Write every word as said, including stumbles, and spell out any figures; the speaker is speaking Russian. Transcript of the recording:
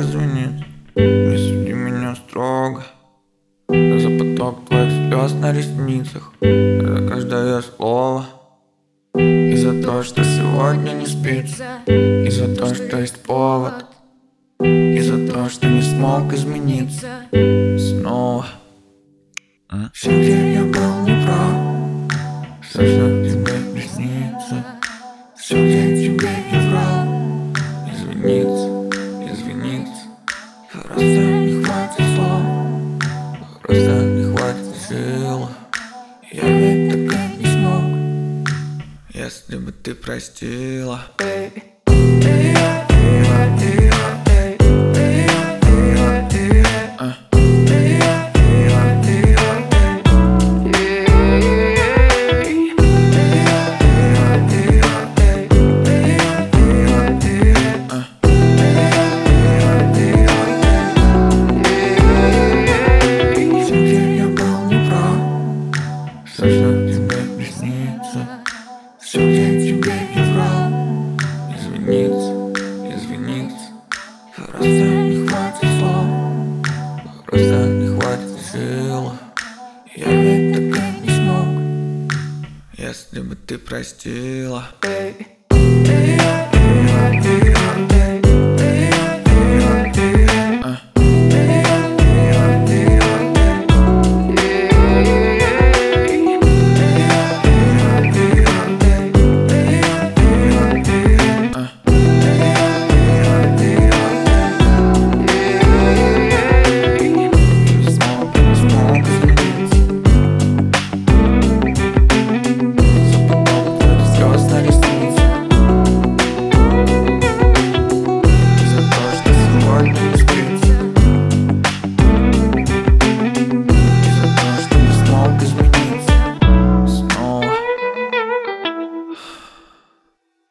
извиниться. Не суди меня строго за поток твоих слез на ресницах, за каждое слово, и за то, что сегодня не спится, и за то, что есть повод, и за то, что не смог измениться снова. Все, где я был неправ, все, что тебе приснится, все, где тебе я врал. Извиниться, извиниться, просто не хватит слов, просто не хватит сил. Я ведь так и не смог, если бы ты простила. Все, что тебе приснится, все, где тебе я врал. Извиниться, извиниться, просто не хватит слов, просто не хватит сил. Я ведь так и не смог, если бы ты простила.